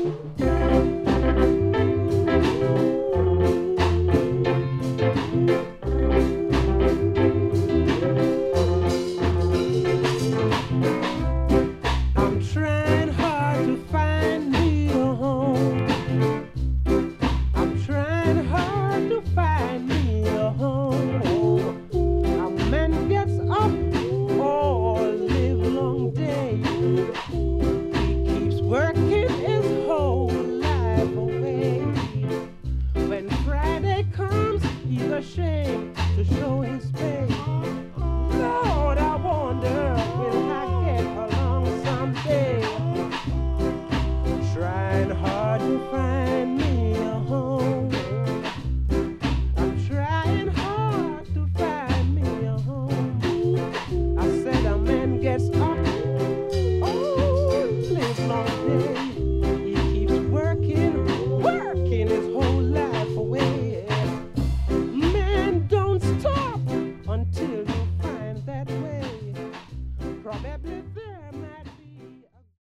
I'm trying hard to find me a home. I'm trying hard to find me a home. A man gets up all live long day. He keeps working his whole life away. When Friday comes, he's ashamed to show his face. Lord, I wonder, will I get along someday? Trying hard to find